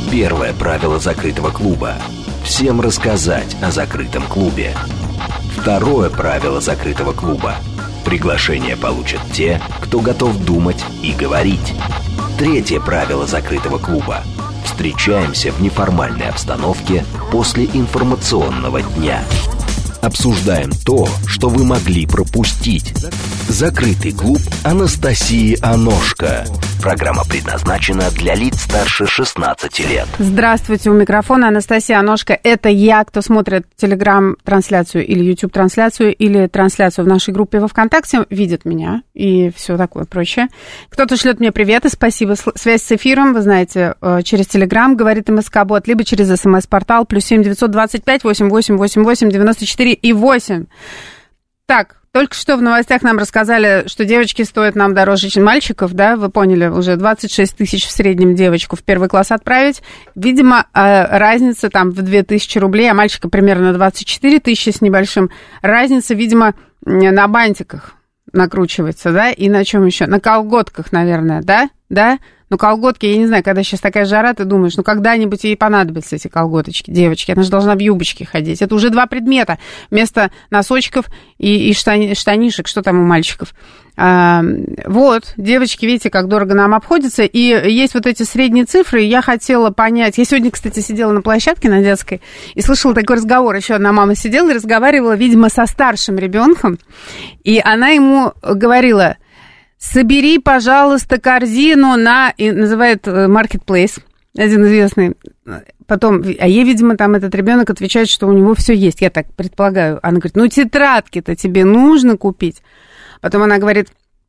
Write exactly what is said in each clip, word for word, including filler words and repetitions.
Первое правило закрытого клуба – всем рассказать о закрытом клубе. Второе правило закрытого клуба – приглашение получат те, кто готов думать и говорить. Третье правило закрытого клуба – встречаемся в неформальной обстановке после информационного дня. Обсуждаем то, что вы могли пропустить. Закрытый клуб Анастасии Аношко. Программа предназначена для лиц старше шестнадцати лет. Здравствуйте, у микрофона Анастасия Аношко. Это я, кто смотрит Телеграм-трансляцию или YouTube-трансляцию, или трансляцию в нашей группе во ВКонтакте, видит меня и все такое прочее. Кто-то шлет мне приветы, спасибо. Связь с эфиром, вы знаете, через Телеграм, говорит МСК-бот, либо через СМС-портал, плюс семь девятьсот двадцать пять восемь восемь восемь восемь девяносто четыре и восемь. Так, только что в новостях нам рассказали, что девочки стоят нам дороже, чем мальчиков, да, вы поняли, уже двадцать шесть тысяч в среднем девочку в первый класс отправить. Видимо, разница там в две тысячи рублей, а мальчика примерно двадцать четыре тысячи с небольшим. Разница, видимо, на бантиках накручивается, да, и на чем еще? На колготках, наверное, да, да? Ну, колготки, я не знаю, когда сейчас такая жара, ты думаешь, ну, когда-нибудь ей понадобятся эти колготочки, девочки, она же должна в юбочке ходить. Это уже два предмета вместо носочков и, и штани, штанишек, что там у мальчиков. А, вот, девочки, видите, как дорого нам обходится, и есть вот эти средние цифры, я хотела понять, я сегодня, кстати, сидела на площадке на детской и слышала такой разговор, еще одна мама сидела и разговаривала, видимо, со старшим ребенком, и она ему говорила: собери, пожалуйста, корзину на... И называет Marketplace, один известный. Потом, а ей, видимо, там этот ребенок отвечает, что у него все есть. Я так предполагаю. Она говорит, ну, тетрадки-то тебе нужно купить. Потом она говорит,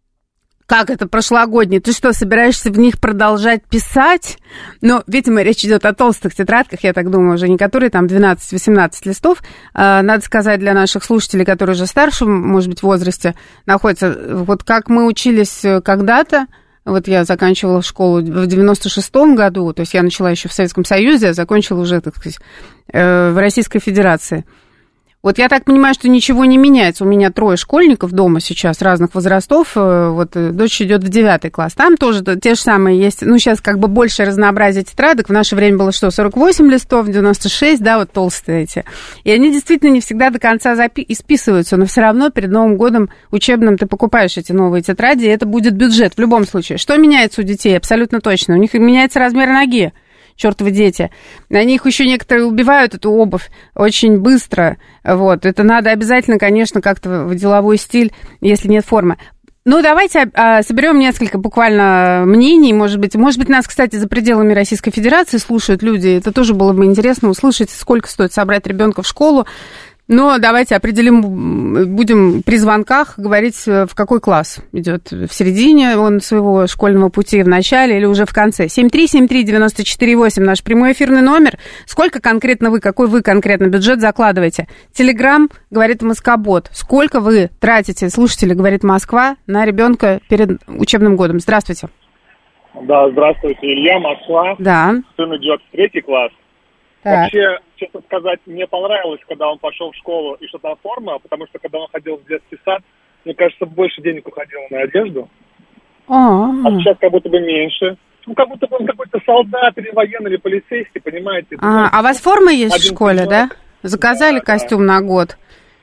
как это прошлогодние? Ты что, собираешься в них продолжать писать? Но, видимо, речь идет о толстых тетрадках, я так думаю, уже не которые там двенадцать-восемнадцать листов. Надо сказать для наших слушателей, которые уже старше, может быть, в возрасте находятся, вот как мы учились когда-то, вот я заканчивала школу в девяносто шестом году, то есть я начала еще в Советском Союзе, а закончила уже, так сказать, в Российской Федерации. Вот я так понимаю, что ничего не меняется. У меня трое школьников дома сейчас разных возрастов. Вот дочь идет в девятый класс. Там тоже те же самые есть. Ну, сейчас как бы больше разнообразия тетрадок. В наше время было что, сорок восемь листов, девяносто шесть, да, вот толстые эти. И они действительно не всегда до конца запи- исписываются, но все равно перед Новым годом учебным ты покупаешь эти новые тетради, и это будет бюджет в любом случае. Что меняется у детей? Абсолютно точно. У них меняется размер ноги. Чёртовы дети. На них еще некоторые убивают эту обувь очень быстро. Вот. Это надо обязательно, конечно, как-то в деловой стиль, если нет формы. Ну, давайте а, соберем несколько буквально мнений. Может быть, может быть, нас, кстати, за пределами Российской Федерации слушают люди. Это тоже было бы интересно услышать, сколько стоит собрать ребенка в школу. Но давайте определим, будем при звонках говорить, в какой класс идет. В середине он своего школьного пути, в начале или уже в конце. семь три семь три девяносто четыре восемь наш прямой эфирный номер. Сколько конкретно вы, какой вы конкретно бюджет закладываете? Телеграм, говорит МСК-бот. Сколько вы тратите, слушатели, говорит Москва, на ребенка перед учебным годом? Здравствуйте. Да, здравствуйте, Илья, Москва. Да. Сын идет в третий класс. Так. Вообще, честно сказать, мне понравилось, когда он пошел в школу и что-то оформил, потому что когда он ходил в детский сад, мне кажется, больше денег уходило на одежду. А-а-а. А сейчас как будто бы меньше. Ну, как будто бы он какой-то солдат или военный, или полицейский, понимаете? А, а у вас форма есть в школе, да? Заказали да, костюм да. на год,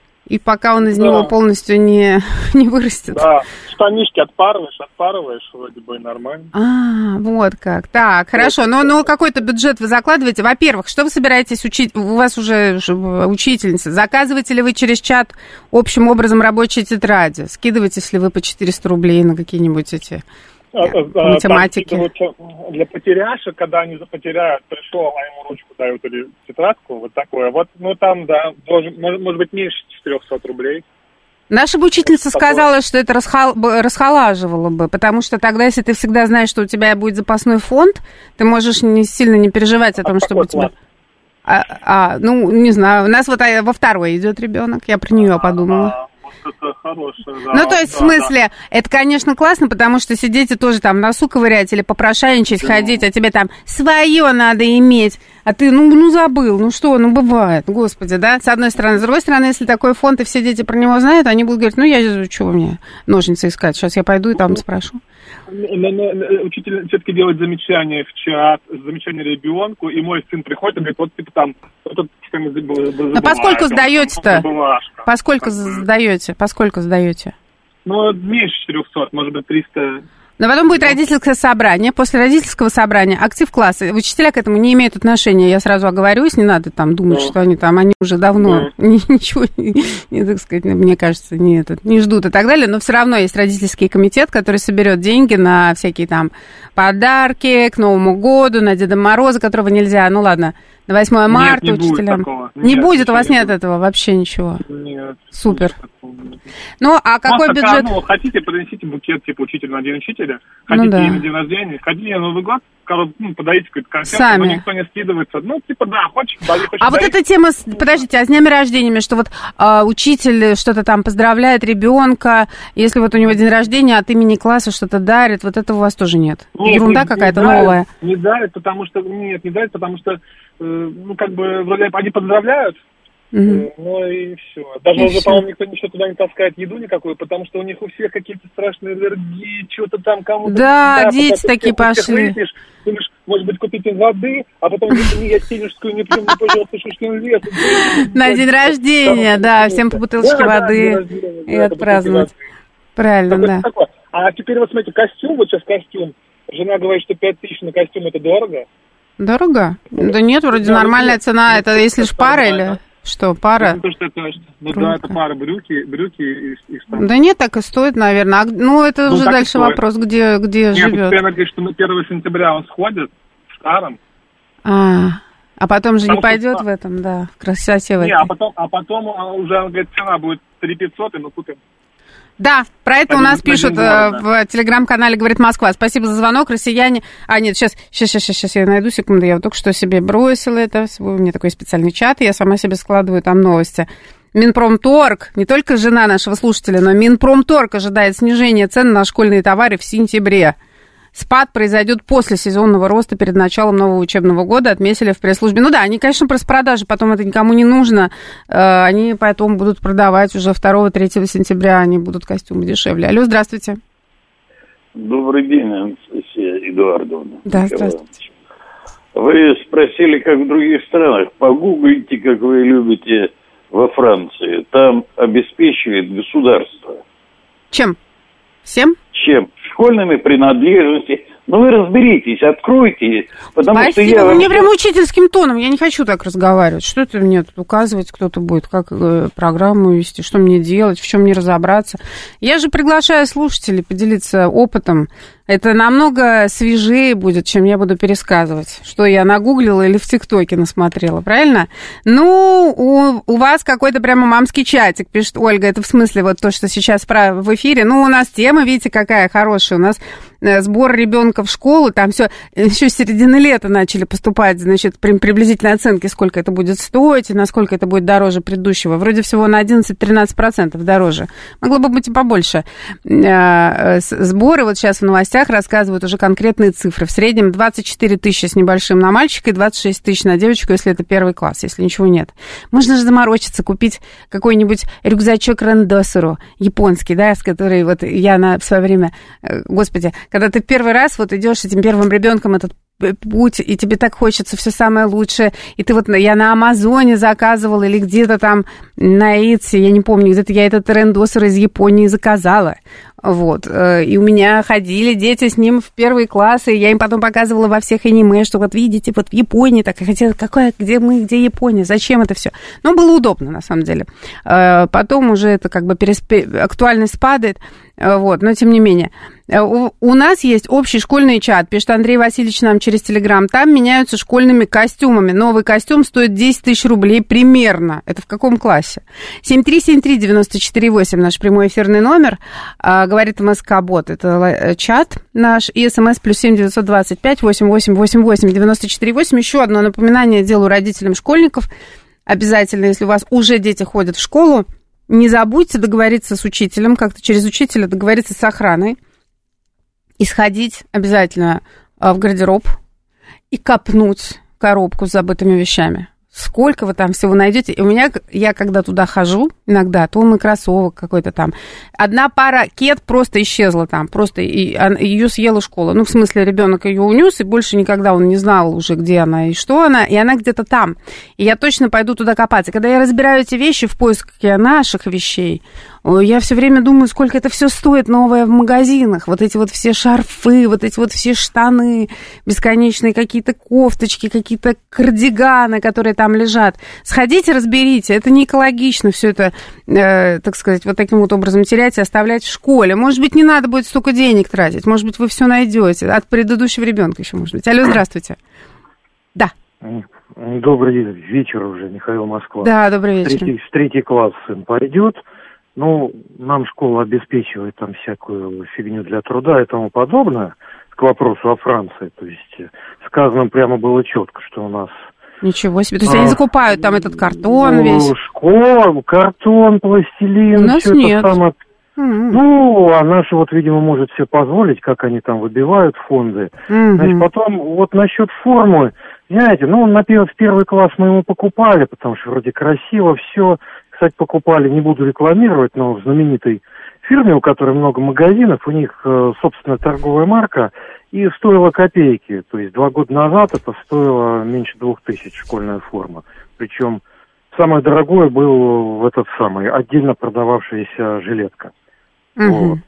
и пока он из да. него полностью не, не вырастет. Да, штанишки отпарываешь, отпарываешь, вроде бы и нормально. А, вот как. Так, хорошо. Но, но какой-то бюджет вы закладываете. Во-первых, что вы собираетесь учить? У вас уже учительница. Заказываете ли вы через чат общим образом рабочие тетради? Скидываетесь ли вы по четыреста рублей на какие-нибудь эти а, а, математики? Там, для потеряшек, когда они потеряют, пришел, а ему ручку дают или тетрадку, вот такое. Вот, ну там, да, может, может быть, меньше четыреста рублей. Наша бы учительница сказала, что это расхол... расхолаживало бы, потому что тогда, если ты всегда знаешь, что у тебя будет запасной фонд, ты можешь не сильно не переживать о том, а чтобы у тебя... А, а, ну, не знаю, у нас вот во второй идет ребенок, я про нее подумала. А, вот это хорошее, да. Ну, то есть, да, в смысле, да. это, конечно, классно, потому что сидеть и тоже там носу ковырять или попрошайничать, да. ходить, а тебе там свое надо иметь, а ты, ну, ну, забыл, ну что, ну, бывает, господи, да, с одной стороны. С другой стороны, если такой фонд, и все дети про него знают, они будут говорить, ну, я, что мне, ножницы искать, сейчас я пойду и там спрошу. Но, но, но учитель все-таки делает замечание в чат, замечание ребенку, и мой сын приходит и говорит, вот типа там, вот типа, забывает. Но поскольку сдаете-то, поскольку сдаете, поскольку сдаете? Ну, меньше четырехсот, может быть, триста... Но потом будет родительское собрание. После родительского собрания актив класса. Учителя к этому не имеют отношения. Я сразу оговорюсь, не надо там думать, да. что они там, они уже давно да. ничего, не, не, так сказать, мне кажется, не, это, не ждут и так далее. Но все равно есть родительский комитет, который соберет деньги на всякие там подарки к Новому году, на Деда Мороза, которого нельзя, ну ладно, на восьмое марта нет, не учителям. Будет не нет, будет, у вас нет будет. этого вообще ничего. Нет. Супер. Ну, а какой Просто, бюджет? Ну, хотите, принесите букет, типа, учитель на день учителя. Хотите ну, да. на день рождения, хотите на Новый год, ну, подайте какой-то концерт, Сами. но никто не скидывается. Ну, типа, да, хочешь, дари, хочешь, А дари. вот эта тема, с, подождите, а с днями рождениями, что вот а, учитель что-то там поздравляет ребенка, если вот у него день рождения, от имени класса что-то дарит, вот этого у вас тоже нет? нет Ерунда не, какая-то не новая? Дарит, не дарит, потому что, нет, не дарит, потому что, э, ну, как бы, вроде они поздравляют, Угу. Ну и все. Даже и уже, все. по-моему, никто ничего туда не таскает, еду никакую, потому что у них у всех какие-то страшные аллергии, что-то там кому-то... Да, да дети такие пошли. Выяснишь, думаешь, может быть, купите воды, а потом я сенежскую не пью, мне, пожалуйста, шишкин лес. На день рождения, да, всем по бутылочке воды и отпраздновать. Правильно, да. А теперь вот смотрите, костюм, вот сейчас костюм. Жена говорит, что пять тысяч на костюм это дорого. Дорого? Да нет, вроде нормальная цена. Это если ж пара или... Что, пара? Ну, то, что это, ну, да, это пара брюки, брюки и, и штаны. Да нет, так и стоит, наверное. Ну, это ну, уже дальше вопрос, где, где нет, живет. Нет, говорит, что на первого сентября он сходит в старом. А, а потом же Потому не пойдет что... в этом, да, в красоте в этой. Не, а потом, а потом уже, он говорит, цена будет три тысячи пятьсот, и мы купим. Да, про это один, у нас пишут город, да. в телеграм-канале «Говорит Москва». Спасибо за звонок, россияне. А, нет, сейчас, сейчас, сейчас, сейчас я найду, секунду, я вот только что себе бросила это. У меня такой специальный чат, я сама себе складываю там новости. Минпромторг, не только жена нашего слушателя, но Минпромторг ожидает снижения цен на школьные товары в сентябре. Спад произойдет после сезонного роста перед началом нового учебного года, отметили в пресс-службе. Ну да, они, конечно, про распродажи, потом это никому не нужно. Они потом будут продавать уже второго-третьего сентября, они будут костюмы дешевле. Алло, здравствуйте. Добрый день, Анастасия Эдуардовна. Да, здравствуйте. Вы спросили, как в других странах. Погуглите, как вы любите, во Франции. Там обеспечивает государство. Чем? Всем? Чем? Школьными принадлежностями. Ну, вы разберитесь, откройте. Потому Спасибо, что я вы вам... мне прям учительским тоном. Я не хочу так разговаривать. Что это мне тут указывать, кто-то будет, как э, программу вести, что мне делать, в чем мне разобраться. Я же приглашаю слушателей поделиться опытом. Это намного свежее будет, чем я буду пересказывать, что я нагуглила или в ТикТоке насмотрела, правильно? Ну, у, у вас какой-то прямо мамский чатик, пишет Ольга. Это в смысле вот то, что сейчас в эфире. Ну, у нас тема, видите, какая хорошая. У нас сбор ребенка в школу, там все еще с середины лета начали поступать, значит, приблизительные оценки, сколько это будет стоить и насколько это будет дороже предыдущего. Вроде всего на одиннадцать-тринадцать процентов дороже. Могло бы быть и побольше. Сборы вот сейчас в новостях рассказывают уже конкретные цифры. В среднем двадцать четыре тысячи с небольшим на мальчика и двадцать шесть тысяч на девочку, если это первый класс, если ничего нет. Можно же заморочиться, купить какой-нибудь рюкзачок Рандосеру, японский, да, с которой вот я на, в свое время, господи, когда ты первый раз вот идешь с этим первым ребенком этот путь, и тебе так хочется все самое лучшее, и ты вот, я на Амазоне заказывала, или где-то там на Etsy, я не помню, где-то я этот рендосер из Японии заказала, вот, и у меня ходили дети с ним в первые классы, и я им потом показывала во всех аниме, что вот видите, вот в Японии, так, хотя какая, где мы, где Япония, зачем это все, но было удобно, на самом деле, потом уже это как бы переспе... актуальность падает, вот, но тем не менее. У, у нас есть общий школьный чат, пишет Андрей Васильевич нам через Телеграм, там меняются школьными костюмами. Новый костюм стоит десять тысяч рублей примерно. Это в каком классе? семь три семь три девять четыре восемь наш прямой эфирный номер, а, говорит МСК-бот, это чат наш, и СМС плюс семь девятьсот двадцать пять восемь восемь восемь восемь девяносто четыре восемь. Еще одно напоминание делаю родителям школьников. Обязательно, если у вас уже дети ходят в школу, не забудьте договориться с учителем, как-то через учителя договориться с охраной, и сходить обязательно в гардероб и копнуть коробку с забытыми вещами. Сколько вы там всего найдете? И у меня, я когда туда хожу, иногда, то мы кроссовок какой-то там. Одна пара кед просто исчезла там, просто и, ее съела школа. Ну, в смысле, ребенок ее унес, и больше никогда он не знал уже, где она и что она, и она где-то там. И я точно пойду туда копаться. Когда я разбираю эти вещи в поиске наших вещей, я все время думаю, сколько это все стоит новое в магазинах. Вот эти вот все шарфы, вот эти вот все штаны, бесконечные какие-то кофточки, какие-то кардиганы, которые там лежат. Сходите, разберите. Это не экологично все это, э, так сказать, вот таким вот образом терять и оставлять в школе. Может быть, не надо будет столько денег тратить. Может быть, вы все найдете. От предыдущего ребенка еще, может быть. Алло, здравствуйте. Да. Добрый вечер уже, Михаил, Москва. Да, добрый вечер. Третий, в третий класс сын пойдет. Ну, нам школа обеспечивает там всякую фигню для труда и тому подобное. К вопросу о Франции. То есть сказано прямо было четко, что у нас... Ничего себе. То есть а, они закупают там этот картон ну, весь? Школа, картон, пластилин. У нас все нет. Это самое... Mm-hmm. Ну, а наша вот, видимо, может себе позволить, как они там выбивают фонды. Mm-hmm. Значит, потом вот насчет формы, знаете, ну, на первый, в первый класс мы ему покупали, потому что вроде красиво все. Кстати, покупали, не буду рекламировать, но в знаменитой фирме, у которой много магазинов, у них э, собственная торговая марка, и стоила копейки. То есть два года назад это стоило меньше двух тысяч школьная форма. Причем самое дорогое был в этот самый отдельно продававшаяся жилетка. Uh-huh. Вот.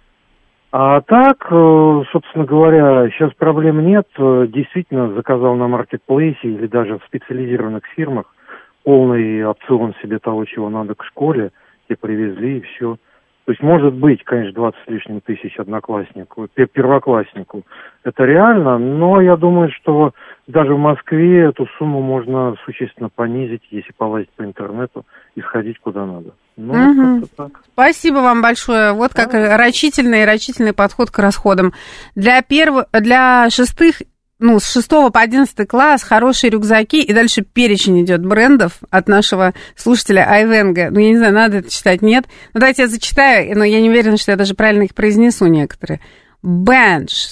А так, э, собственно говоря, сейчас проблем нет. Действительно, заказал на маркетплейсе или даже в специализированных фирмах полный опцион себе того, чего надо к школе, тебе привезли и все. То есть, может быть, конечно, двадцать с лишним тысяч однокласснику, первокласснику. Это реально, но я думаю, что даже в Москве эту сумму можно существенно понизить, если полазить по интернету и сходить куда надо. Ну, угу. как-то так. Спасибо вам большое. Вот как да. рачительный, рачительный подход к расходам. Для, перв... Для шестых Ну, с шестого по одиннадцатый класс хорошие рюкзаки, и дальше перечень идет брендов от нашего слушателя Айвенга. Ну, я не знаю, надо это читать, нет. Ну, давайте я зачитаю, но я не уверена, что я даже правильно их произнесу некоторые. Бенч,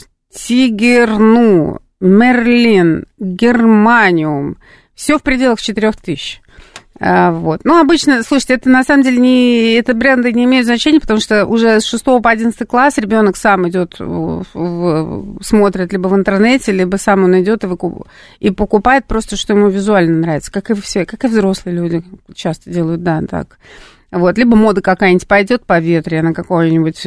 Тигерну, Мерлин, Германиум. Все в пределах четырех тысяч. А, вот. Ну, обычно, слушайте, это на самом деле не, это бренды не имеют значения, потому что уже с шестого по одиннадцатый класс ребенок сам идет, в, в, смотрит либо в интернете, либо сам он идет и, выкуп, и покупает просто, что ему визуально нравится, как и все, как и взрослые люди часто делают, да, так. Вот, либо мода какая-нибудь пойдет по ветре на какой-нибудь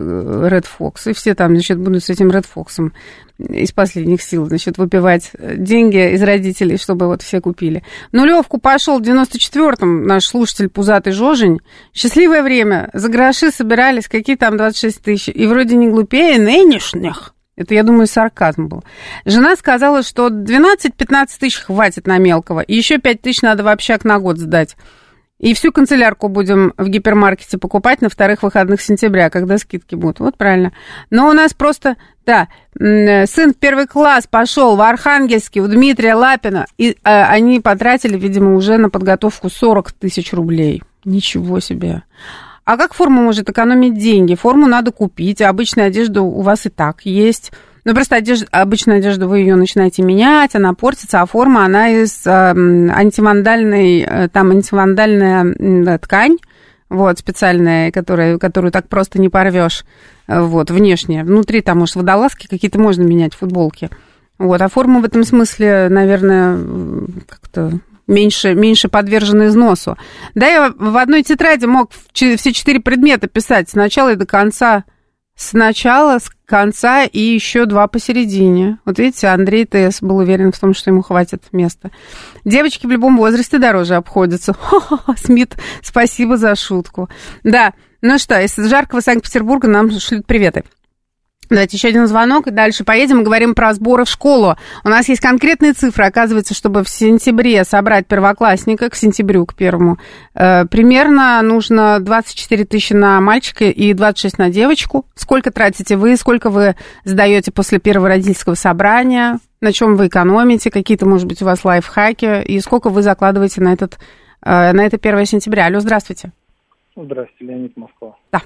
Red Fox, и все там, значит, будут с этим Red Fox'ом из последних сил, значит, выпивать деньги из родителей, чтобы вот все купили. В нулевку пошел в девяносто четвёртом наш слушатель Пузатый Жожень. Счастливое время. За гроши собирались, какие там двадцать шесть тысяч. И вроде не глупее нынешних. Это, я думаю, сарказм был. Жена сказала, что двенадцать-пятнадцать тысяч хватит на мелкого. И еще пять тысяч надо в общак на год сдать. И всю канцелярку будем в гипермаркете покупать на вторых выходных сентября, когда скидки будут. Вот правильно. Но у нас просто, да, сын в первый класс пошел в Архангельске у Дмитрия Лапина, и а, они потратили, видимо, уже на подготовку сорок тысяч рублей. Ничего себе. А как форма может экономить деньги? Форму надо купить, а обычная одежда у вас и так есть. Ну, просто одежда, обычную одежду вы ее начинаете менять, она портится, а форма, она из э, антивандальной, э, там антивандальная э, ткань, вот, специальная, которая, которую так просто не порвешь, э, вот, внешне. Внутри там, может, водолазки какие-то можно менять, футболки. Вот, а форма в этом смысле, наверное, как-то меньше, меньше подвержена износу. Да, я в одной тетради мог все четыре предмета писать с начала и до конца. С начала, с конца и еще два посередине. Вот видите, Андрей ТС был уверен в том, что ему хватит места. Девочки в любом возрасте дороже обходятся. Хо-хо-хо, Смит, спасибо за шутку. Да, ну что, из жаркого Санкт-Петербурга нам шлют приветы. Давайте еще один звонок, и дальше поедем и говорим про сборы в школу. У нас есть конкретные цифры. Оказывается, чтобы в сентябре собрать первоклассника, к сентябрю, к первому, э, примерно нужно двадцать четыре тысячи на мальчика и двадцать шесть на девочку. Сколько тратите вы, сколько вы сдаете после первого родительского собрания, на чем вы экономите, какие-то, может быть, у вас лайфхаки, и сколько вы закладываете на, этот, э, на это первое сентября. Алло, здравствуйте. Здравствуйте, Леонид, Москва. Да.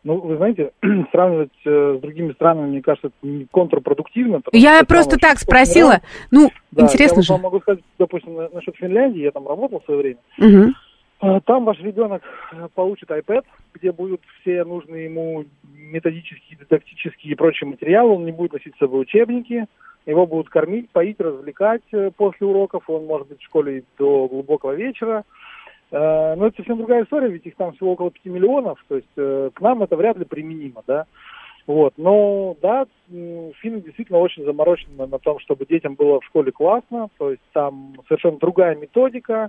Ну, вы знаете, сравнивать э, с другими странами, мне кажется, это контрпродуктивно. Я просто так спросила. Ну, да, интересно я же. Я могу сказать, допустим, на, насчет Финляндии, я там работал в свое время. Угу. Там ваш ребенок получит iPad, где будут все нужные ему методические, дидактические и прочие материалы. Он не будет носить с собой учебники. Его будут кормить, поить, развлекать после уроков. Он может быть в школе до глубокого вечера. Но это совсем другая история, ведь их там всего около пяти миллионов, то есть э, к нам это вряд ли применимо, да. Вот, но да, финны действительно очень заморочены на том, чтобы детям было в школе классно, то есть там совершенно другая методика.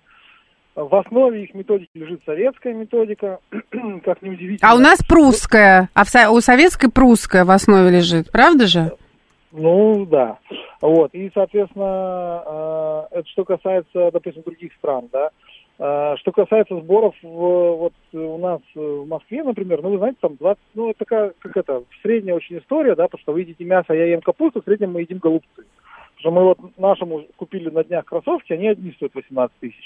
В основе их методики лежит советская методика, как ни удивительно. А у нас прусская, а в со- у советской прусская в основе лежит, правда же? Ну, да. Вот, и, соответственно, э, это что касается, допустим, других стран, да. Что касается сборов, вот у нас в Москве, например, ну, вы знаете, там двадцать, ну, это такая, как это, средняя очень история, да, потому что вы едите мясо, а я ем капусту, в среднем мы едим голубцы. Потому что мы вот нашему купили на днях кроссовки, они одни стоят восемнадцать тысяч.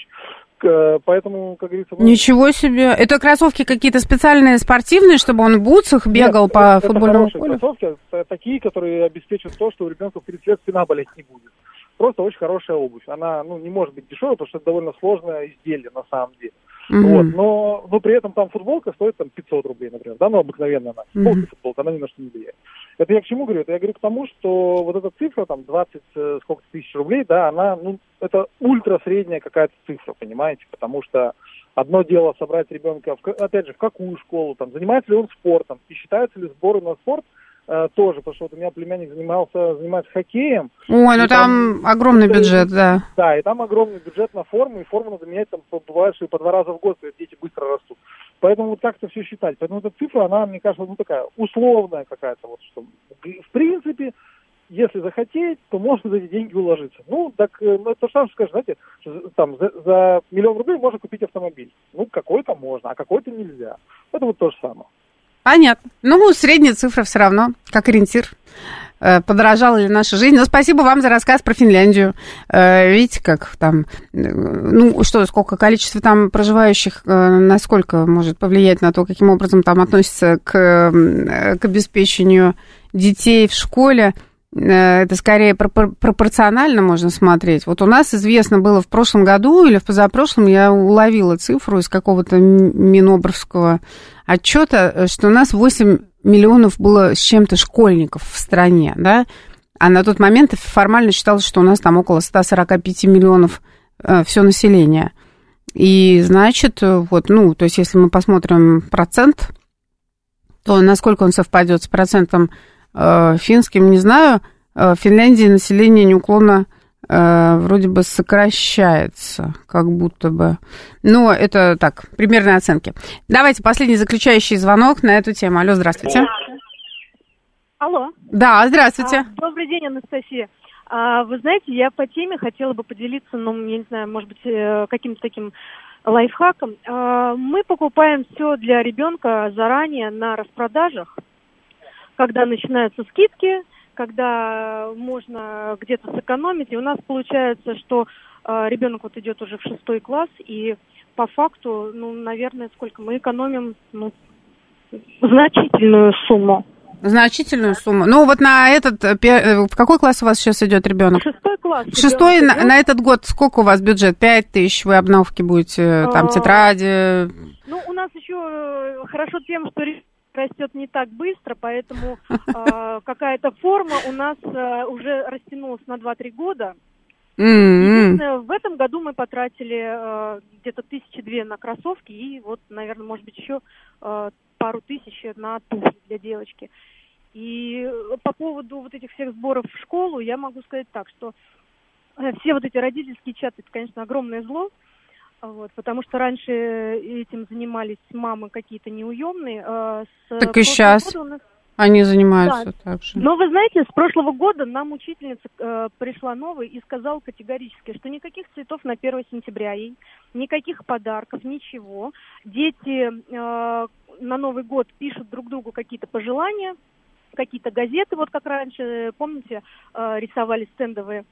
Поэтому, как говорится... Мы... Ничего себе! Это кроссовки какие-то специальные спортивные, чтобы он в бутсах бегал? Нет, по это, футбольному это полю? Кроссовки, такие, которые обеспечат то, что у ребенка в тридцать лет спина болеть не будет. Просто очень хорошая обувь. Она, ну, не может быть дешевая, потому что это довольно сложное изделие на самом деле. Mm-hmm. Вот. Но, но при этом там футболка стоит там пятьсот рублей, например, да, ну, обыкновенно она. Футболка, mm-hmm. футболка, она ни на что не влияет. Это я к чему говорю? Это я говорю к тому, что вот эта цифра, там, двадцать сколько тысяч рублей, да, она, ну, это ультра средняя какая-то цифра, понимаете, потому что одно дело собрать ребенка, в, опять же, в какую школу, там, занимается ли он спортом, и считаются ли сборы на спорт, тоже, потому что вот у меня племянник занимался, занимается хоккеем. Ой, ну там, там огромный это, бюджет, да. Да, и там огромный бюджет на форму, и форму надо менять, там, бывает, что и по два раза в год, и дети быстро растут. Поэтому вот как-то все считать. Поэтому эта цифра, она, мне кажется, ну такая условная какая-то, вот что. В принципе, если захотеть, то можно за эти деньги уложиться. Ну, так, ну, это сам скажешь, знаете, там, за, за миллион рублей можно купить автомобиль. Ну, какой-то можно, а какой-то нельзя. Это вот то же самое. Понятно. Ну, средняя цифра все равно, как ориентир. Подорожала ли наша жизнь. Но спасибо вам за рассказ про Финляндию. Видите, как там, ну, что, сколько количество там проживающих, насколько может повлиять на то, каким образом там относятся к, к обеспечению детей в школе. Это скорее пропорционально можно смотреть. Вот у нас известно было в прошлом году или в позапрошлом, я уловила цифру из какого-то минобрского отчета, что у нас восемь миллионов было с чем-то школьников в стране, да, а на тот момент формально считалось, что у нас там около сто сорок пять миллионов э, все население. И, значит, вот, ну, то есть, если мы посмотрим процент, то насколько он совпадет с процентом э, финским, не знаю. В Финляндии население неуклонно э, вроде бы сокращается, как будто бы. Но это так, примерные оценки. Давайте последний заключающий звонок на эту тему. Алло, здравствуйте. Алло. Да, здравствуйте. А, добрый день, Анастасия. А, вы знаете, я по теме хотела бы поделиться, ну, я не знаю, может быть, каким-то таким лайфхаком. А, мы покупаем все для ребенка заранее на распродажах, когда начинаются скидки, когда можно где-то сэкономить. И у нас получается, что э, ребенок вот идет уже в шестой класс, и по факту, ну, наверное, сколько мы экономим, ну, значительную сумму. Значительную сумму. Ну, вот на этот, в какой класс у вас сейчас идет ребенок? Шестой класс. В шестой на, на этот год сколько у вас бюджет? Пять тысяч, вы обновки будете, там, тетради? Ну, у нас еще хорошо тем, что растет не так быстро, поэтому э, какая-то форма у нас э, уже растянулась на два-три года. Mm-hmm. В этом году мы потратили э, где-то тысячи две на кроссовки и вот, наверное, может быть, еще э, пару тысяч на туфли для девочки. И по поводу вот этих всех сборов в школу я могу сказать так, что э, все вот эти родительские чаты, это, конечно, огромное зло. Вот, потому что раньше этим занимались мамы какие-то неуемные. Э, с так и сейчас нас... они занимаются, да, так же. Но вы знаете, с прошлого года нам учительница э, пришла новая и сказала категорически, что никаких цветов на первое сентября ей, никаких подарков, ничего. Дети э, на Новый год пишут друг другу какие-то пожелания, какие-то газеты, вот как раньше, помните, э, рисовали стендовые.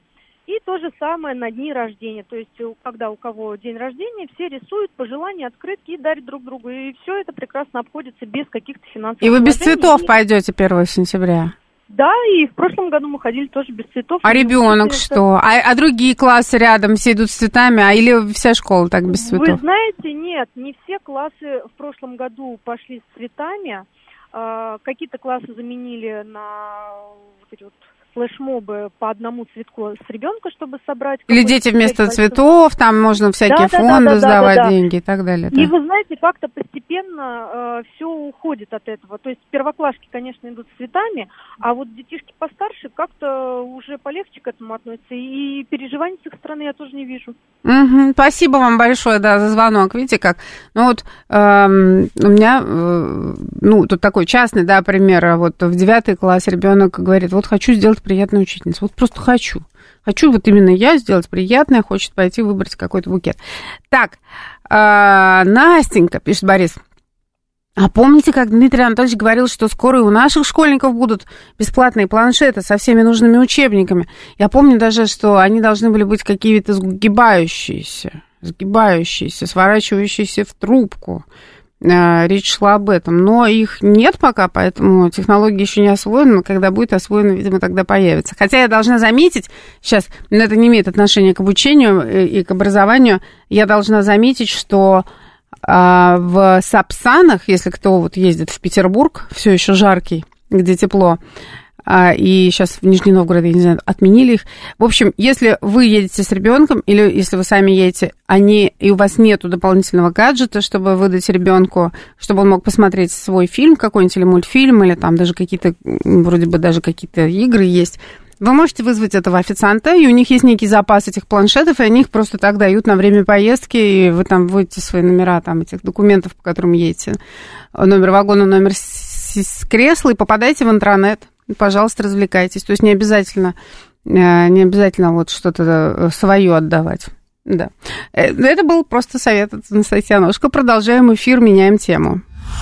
И то же самое на дни рождения. То есть, когда у кого день рождения, все рисуют пожелания, открытки и дарят друг другу. И все это прекрасно обходится без каких-то финансовых И вы без вложений. цветов пойдете первого сентября? Да, и в прошлом году мы ходили тоже без цветов. А ребенок что? А, а другие классы рядом все идут с цветами, а или вся школа так без цветов? Вы знаете, нет, не все классы в прошлом году пошли с цветами. А, какие-то классы заменили на вот эти вот флешмобы по одному цветку с ребенка, чтобы собрать. Или дети вместо цветов, там можно всякие да, фонды да, да, сдавать, да, да, да. деньги и так далее. И да. вы знаете, как-то постепенно э, все уходит от этого. То есть первоклашки, конечно, идут с цветами, а вот детишки постарше как-то уже полегче к этому относятся. И переживаний с их стороны я тоже не вижу. Угу. Спасибо вам большое, да, за звонок. Видите как? Ну вот эм, у меня, э, ну, тут такой частный, да, пример. Вот в девятый класс ребенок говорит, вот хочу сделать приятную учительницу. Вот просто хочу. Хочу вот именно я сделать приятное, хочет пойти выбрать какой-то букет. Так, э, Настенька, пишет Борис. А помните, как Дмитрий Анатольевич говорил, что скоро и у наших школьников будут бесплатные планшеты со всеми нужными учебниками? Я помню даже, что они должны были быть какие-то сгибающиеся, сгибающиеся, сворачивающиеся в трубку. Речь шла об этом, но их нет пока, поэтому технология еще не освоена, но когда будет освоена, видимо, тогда появится. Хотя я должна заметить, сейчас, но это не имеет отношения к обучению и к образованию, я должна заметить, что а, в Сапсанах, если кто вот ездит в Петербург, все еще жаркий, где тепло, и сейчас в Нижний Новгород, я не знаю, отменили их. В общем, если вы едете с ребенком, или если вы сами едете, они, и у вас нету дополнительного гаджета, чтобы выдать ребенку, чтобы он мог посмотреть свой фильм какой-нибудь, или мультфильм, или там даже какие-то, вроде бы даже какие-то игры есть, вы можете вызвать этого официанта, и у них есть некий запас этих планшетов, и они их просто так дают на время поездки, и вы там вводите свои номера там, этих документов, по которым едете, номер вагона, номер с кресла, и попадаете в интернет. Пожалуйста, развлекайтесь. То есть не обязательно, не обязательно вот что-то свое отдавать. Да. Это был просто совет от Анастасии Аношко. Продолжаем эфир, меняем тему.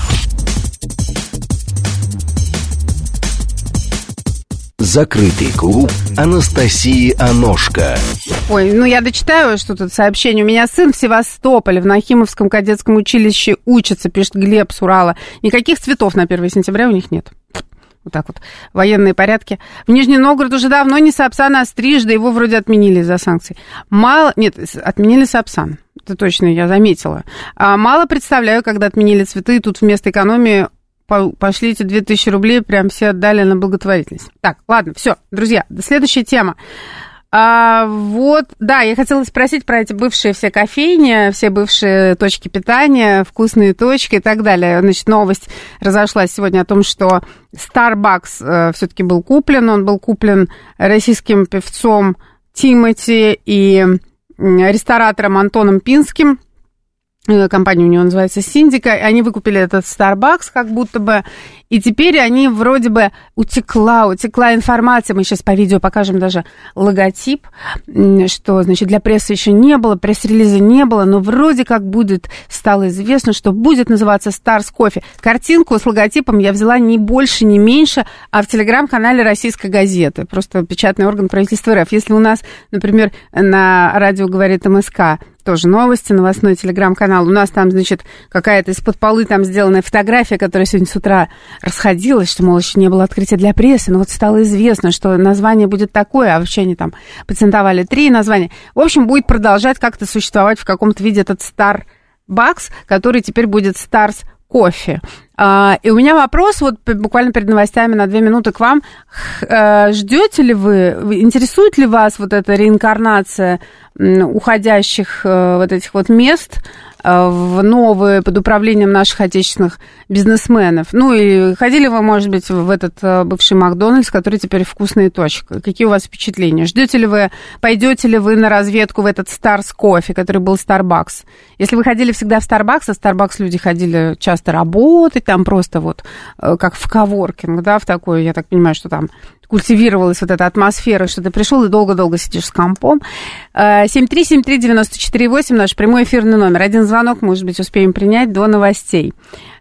Закрытый клуб Анастасии Аношко. Ой, ну я дочитаю, что тут сообщение. У меня сын в Севастополе в Нахимовском кадетском училище учится, пишет Глеб с Урала. Никаких цветов на первое сентября у них нет. Вот так вот, военные порядки. В Нижний Новгород уже давно не Сапсан, а Стрижда, его вроде отменили из-за санкций. Мало, нет, отменили Сапсан, это точно я заметила. А мало представляю, когда отменили цветы, тут вместо экономии пошли эти две тысячи рублей, прям все отдали на благотворительность. Так, ладно, все, друзья, следующая тема. А, вот, да, я хотела спросить про эти бывшие все кофейни, все бывшие точки питания, вкусные точки и так далее. Значит, новость разошлась сегодня о том, что Starbucks э, все-таки был куплен. Он был куплен российским певцом Тимати и ресторатором Антоном Пинским. Компания у него называется Синдика. Они выкупили этот Starbucks как будто бы. И теперь они вроде бы утекла, утекла информация. Мы сейчас по видео покажем даже логотип, что, значит, для прессы еще не было, пресс-релиза не было, но вроде как будет, стало известно, что будет называться Stars Coffee. Картинку с логотипом я взяла не больше, не меньше, а в телеграм-канале «Российской газеты». Просто печатный орган правительства РФ. Если у нас, например, на радио говорит МСК, тоже новости, новостной телеграм-канал. У нас там, значит, какая-то из-под полы там сделанная фотография, которая сегодня с утра расходилась, что, мол, еще не было открытия для прессы, но вот стало известно, что название будет такое, а вообще они там патентовали три названия. В общем, будет продолжать как-то существовать в каком-то виде этот Starbucks, который теперь будет Stars Coffee. И у меня вопрос, вот буквально перед новостями на две минуты к вам. Ждете ли вы, интересует ли вас вот эта реинкарнация уходящих вот этих вот мест в новые под управлением наших отечественных бизнесменов? Ну и ходили вы, может быть, в этот бывший Макдональдс, который теперь вкусная точка? Какие у вас впечатления? Ждете ли вы, пойдете ли вы на разведку в этот Stars Coffee, который был Starbucks? Если вы ходили всегда в Starbucks, а Starbucks люди ходили часто работать, там просто вот как в коворкинг, да, в такой, я так понимаю, что там культивировалась вот эта атмосфера, что ты пришел и долго-долго сидишь с компом. семь три семь три девять четыре восемь, наш прямой эфирный номер. Один звонок, может быть, успеем принять до новостей.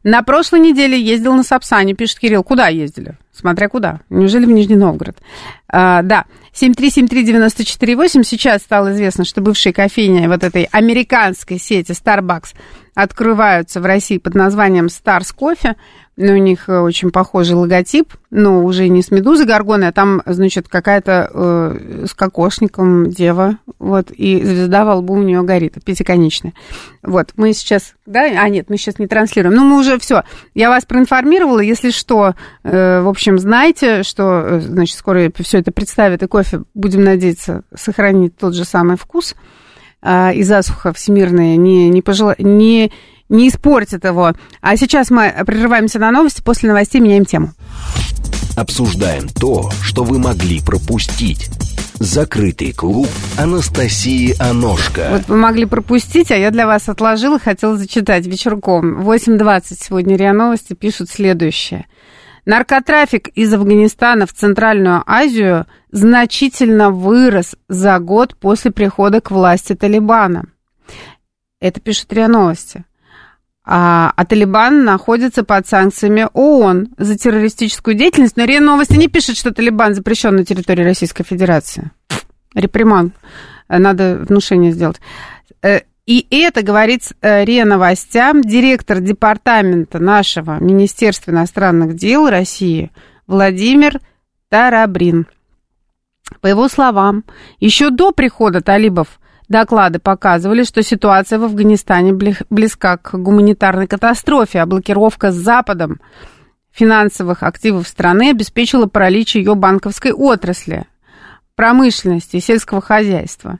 На прошлой неделе ездил на Сапсане, пишет Кирилл. Куда ездили? Смотря куда. Неужели в Нижний Новгород? А, да. семь три семь три девять четыре восемь. Сейчас стало известно, что бывшие кофейни вот этой американской сети Starbucks открываются в России под названием Stars Coffee. У них очень похожий логотип, но уже не с медузой Горгоной, а там, значит, какая-то э, с кокошником дева, вот, и звезда во лбу у нее горит, пятиконечная. Вот, мы сейчас, да, а нет, мы сейчас не транслируем, ну, мы уже все, я вас проинформировала, если что, э, в общем, знайте, что, значит, скоро все это представят, и кофе, будем надеяться, сохранит тот же самый вкус, э, и засуха всемирная не, не пожела... не не испортит его. А сейчас мы прерываемся на новости, после новостей меняем тему. Обсуждаем то, что вы могли пропустить. Закрытый клуб Анастасии Аношко. Вот вы могли пропустить, а я для вас отложила, хотела зачитать вечерком. восемь двадцать сегодня РИА Новости пишут следующее. Наркотрафик из Афганистана в Центральную Азию значительно вырос за год после прихода к власти Талибана. Это пишут РИА Новости. А, а Талибан находится под санкциями ООН за террористическую деятельность. Но РИА Новости не пишет, что Талибан запрещен на территории Российской Федерации. Реприманд. Надо внушение сделать. И это говорит РИА Новостям директор департамента нашего Министерства иностранных дел России Владимир Тарабрин. По его словам, еще до прихода талибов доклады показывали, что ситуация в Афганистане близка к гуманитарной катастрофе, а блокировка с Западом финансовых активов страны обеспечила паралич ее банковской отрасли, промышленности и сельского хозяйства.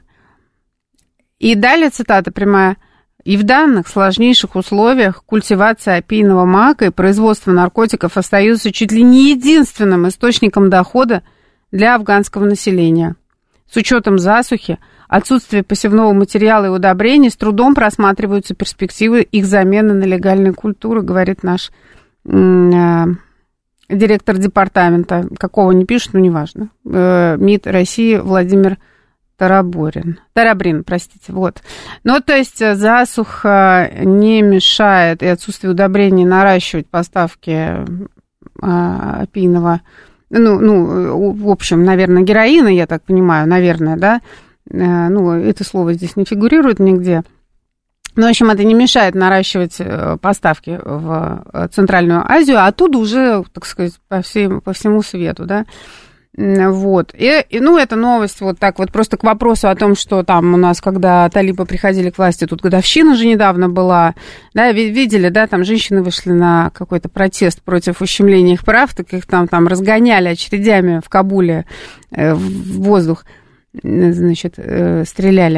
И далее цитата прямая. И в данных сложнейших условиях культивация опийного мака и производство наркотиков остаются чуть ли не единственным источником дохода для афганского населения. С учетом засухи, отсутствия посевного материала и удобрений, с трудом просматриваются перспективы их замены на легальные культуры, говорит наш э, директор департамента. Какого не пишут, но неважно. Э, МИД России Владимир Тараборин. Тарабрин, простите, вот. Ну, то есть засуха не мешает и отсутствие удобрений наращивать поставки э, опийного, ну, ну, в общем, наверное, героина, я так понимаю, наверное, да. Ну, это слово здесь не фигурирует нигде. Но, в общем, это не мешает наращивать поставки в Центральную Азию, а оттуда уже, так сказать, по, всем, по всему свету, да. Вот. И, и, ну, эта новость вот так вот просто к вопросу о том, что там у нас, когда талибы приходили к власти, тут годовщина же недавно была, да, видели, да, там женщины вышли на какой-то протест против ущемления их прав, так их там, там разгоняли очередями в Кабуле э, в воздух, значит, э, стреляли.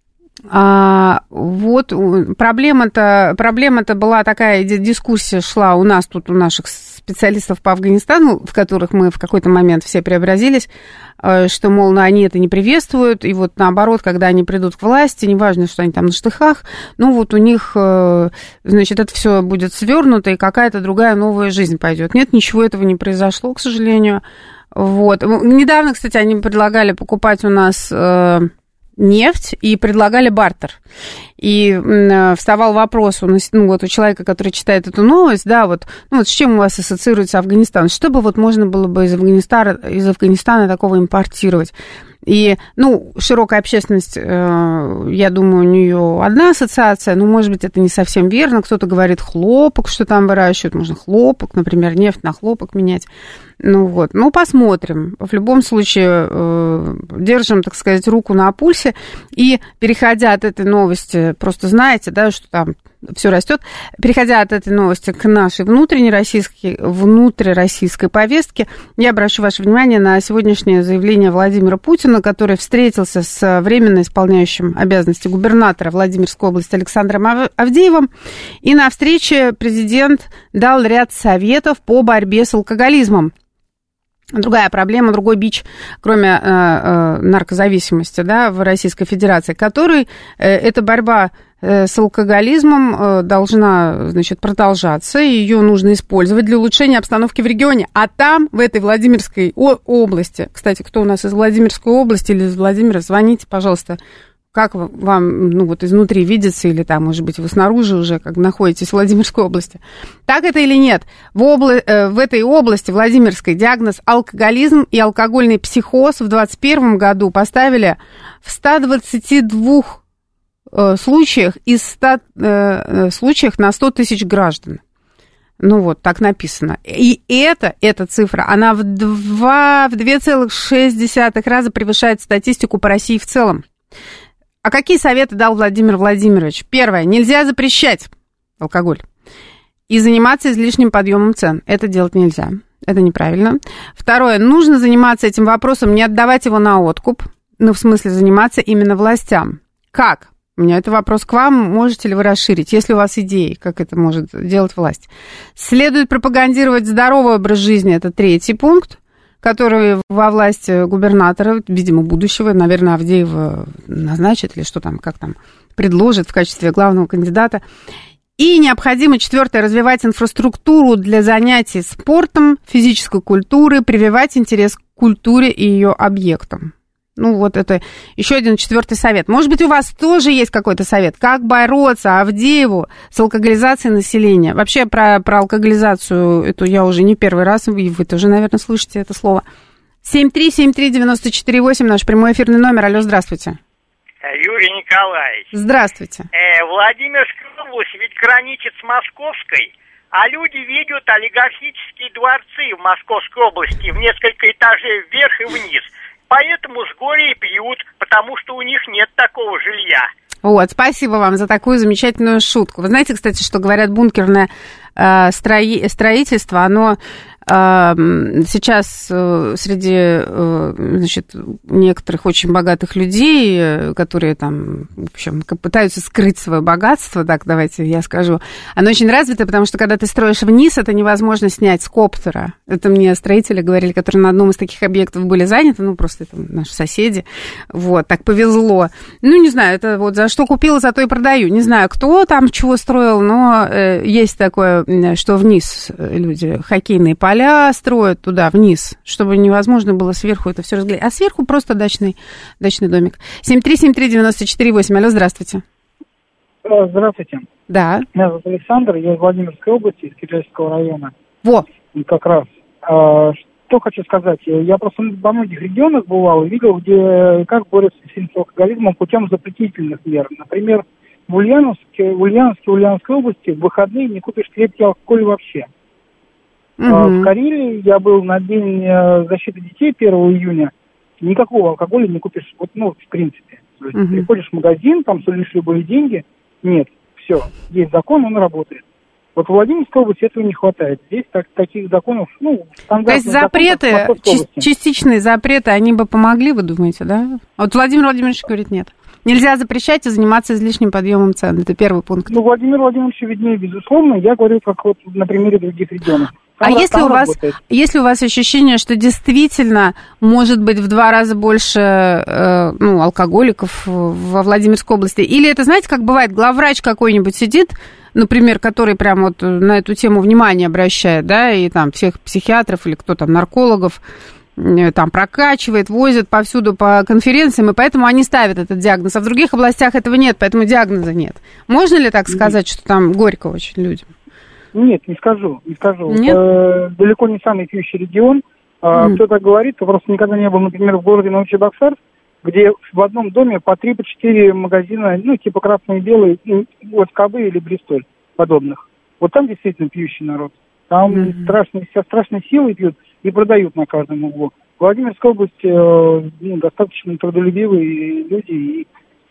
А, вот проблема-то, проблема-то была такая, дискуссия шла у нас тут, у наших специалистов по Афганистану, в которых мы в какой-то момент все преобразились, что, мол, ну, они это не приветствуют, и вот наоборот, когда они придут к власти, неважно, что они там на штыхах, ну вот у них, значит, это все будет свернуто, и какая-то другая новая жизнь пойдет. Нет, ничего этого не произошло, к сожалению. Вот. Недавно, кстати, они предлагали покупать у нас нефть и предлагали бартер. И э, вставал вопрос у, ну, вот у человека, который читает эту новость, да, вот, ну, вот с чем у вас ассоциируется Афганистан? Чтобы вот можно было бы из Афганистана, из Афганистана такого импортировать. И, ну, широкая общественность, э, я думаю, у нее одна ассоциация, ну, может быть, это не совсем верно. Кто-то говорит хлопок, что там выращивают, можно хлопок, например, нефть на хлопок менять. Ну, вот, ну, посмотрим. В любом случае, э, держим, так сказать, руку на пульсе. И, переходя от этой новости, просто знаете, да, что там все растет. Переходя от этой новости к нашей внутренней российской, внутрироссийской повестке, я обращу ваше внимание на сегодняшнее заявление Владимира Путина, который встретился с временно исполняющим обязанности губернатора Владимирской области Александром Авдеевым. И на встрече президент дал ряд советов по борьбе с алкоголизмом. Другая проблема, другой бич, кроме э, э, наркозависимости, да, в Российской Федерации, который э, эта борьба э, с алкоголизмом э, должна, значит, продолжаться, и ее нужно использовать для улучшения обстановки в регионе. А там, в этой Владимирской области, кстати, кто у нас из Владимирской области или из Владимира, звоните, пожалуйста, Как вам, ну, вот изнутри видится, или там, может быть, вы снаружи уже, как находитесь в Владимирской области. Так это или нет? В, обла... в этой области, Владимирской, диагноз алкоголизм и алкогольный психоз в двадцать первом году поставили в ста двадцати двух э, случаях из ста э, случаях на сто тысяч граждан. Ну вот, так написано. И это, эта цифра, она в два целых шесть десятых раза превышает статистику по России в целом. А какие советы дал Владимир Владимирович? Первое. Нельзя запрещать алкоголь и заниматься излишним подъемом цен. Это делать нельзя. Это неправильно. Второе. Нужно заниматься этим вопросом, не отдавать его на откуп. Ну, в смысле, заниматься именно властям. Как? У меня это вопрос к вам. Можете ли вы расширить, если у вас идеи, как это может делать власть? Следует пропагандировать здоровый образ жизни. Это третий пункт, который во власти губернатора, видимо, будущего, наверное, Авдеева назначит или что там, как там, предложит в качестве главного кандидата. И необходимо, четвертое, развивать инфраструктуру для занятий спортом, физической культурой, прививать интерес к культуре и ее объектам. Ну, вот это еще один четвертый совет. Может быть, у вас тоже есть какой-то совет, как бороться Авдееву с алкоголизацией населения? Вообще, про, про алкоголизацию, эту я уже не первый раз, и вы тоже, наверное, слышите это слово. семь три семь три девять четыре восемь, наш прямой эфирный номер. Алло, здравствуйте. Юрий Николаевич. Здравствуйте. Э, Владимирская область ведь граничит с Московской, а люди видят олигархические дворцы в Московской области в несколько этажей вверх и вниз. Поэтому с горя и пьют, потому что у них нет такого жилья. Вот, спасибо вам за такую замечательную шутку. Вы знаете, кстати, что говорят, бункерное э, строи, строительство, оно э, сейчас э, среди э, значит, некоторых очень богатых людей, э, которые там, в общем, пытаются скрыть свое богатство, так, давайте я скажу, оно очень развито, потому что когда ты строишь вниз, это невозможно снять с коптера. Это мне строители говорили, которые на одном из таких объектов были заняты, ну, просто это наши соседи, вот, так повезло. Ну, не знаю, это вот за что купила, за то и продаю. Не знаю, кто там чего строил, но э, есть такое, что вниз люди хоккейные поля строят туда, вниз, чтобы невозможно было сверху это все разглядеть. А сверху просто дачный, дачный домик. семь три семь три девять четыре восемь. Алло, здравствуйте. Здравствуйте. Да. Меня зовут Александр, я из Владимирской области, из Киржачского района. Во. И как раз. Что хочу сказать. Я просто во многих регионах бывал и видел, где как борются с алкоголизмом путем запретительных мер. Например, в Ульяновске, в Ульяновске, в Ульяновской области в выходные не купишь крепкий алкоголь вообще. Угу. В Карелии я был на День защиты детей первого июня. Никакого алкоголя не купишь, вот, ну, в принципе. То есть, угу. Приходишь в магазин, там сулишь любые деньги. Нет, все, есть закон, он работает. Вот в Владимирской области этого не хватает. Здесь так, таких законов, ну, стандартных. То есть запреты, законов, ча- частичные запреты, они бы помогли, вы думаете, да? А вот Владимир Владимирович говорит, нет. Нельзя запрещать и заниматься излишним подъемом цен. Это первый пункт. Ну, Владимир Владимирович виднее, безусловно. Я говорю, как вот на примере других регионов. Там, а если у, вас, если у вас ощущение, что действительно может быть в два раза больше э, ну, алкоголиков во Владимирской области? Или это, знаете, как бывает, главврач какой-нибудь сидит, например, который прям вот на эту тему внимание обращает, да, и там всех психиатров или кто там, наркологов, там прокачивает, возит повсюду по конференциям, и поэтому они ставят этот диагноз. А в других областях этого нет, поэтому диагноза нет. Можно ли так сказать, что там горько очень людям? Нет, не скажу, не скажу. Нет? Это далеко не самый пьющий регион. Mm. Кто так говорит, то просто никогда не был, например, в городе Новочебоксарск, где в одном доме по три, по четыре магазина, ну, типа красный и белый, вот КБ или Бристоль подобных. Вот там действительно пьющий народ. Там mm-hmm. страшные, вся страшной силой пьют и продают на каждом углу. В Владимирской области э, ну, достаточно трудолюбивые люди. И,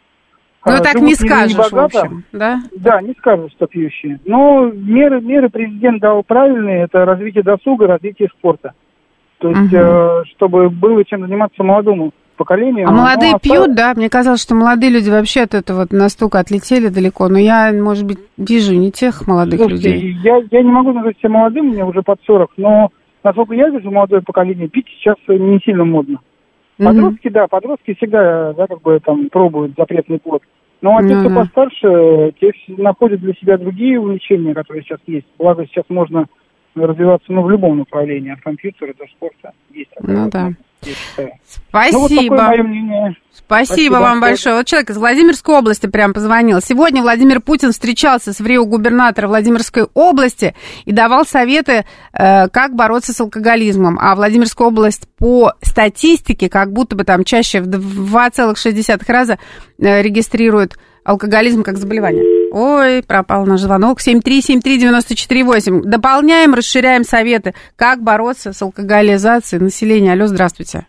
ну, а, так не скажешь, в общем, да? Да, не скажешь, что пьющие. Но меры, меры президент дал правильные. Это развитие досуга, развитие спорта. То есть, угу. э, чтобы было чем заниматься молодому поколению. А молодые ну, пьют, осталось... да? Мне казалось, что молодые люди вообще от этого настолько отлетели далеко. Но я, может быть, вижу не тех молодых Слушайте, людей. Я, я не могу назвать себя молодым, мне уже под сорок, но, насколько я вижу, молодое поколение пить сейчас не сильно модно. Подростки, mm-hmm. да, подростки всегда, да, как бы там пробуют запретный плод. Ну, а те, mm-hmm. кто постарше, те находят для себя другие увлечения, которые сейчас есть. Благо, сейчас можно развиваться, ну, в любом направлении, от компьютера до спорта. Есть ну, да. Спасибо. Ну, вот такое мое мнение. Спасибо, Спасибо вам большое. Вот человек из Владимирской области прям позвонил. Сегодня Владимир Путин встречался с врио-губернатором Владимирской области и давал советы, э, как бороться с алкоголизмом. А Владимирская область по статистике как будто бы там чаще в два целых шесть десятых раза э, регистрирует алкоголизм как заболевание. Ой, пропал наш звонок. семь три семь три девять четыре восемь. Дополняем, расширяем советы, как бороться с алкоголизацией населения. Алло, здравствуйте.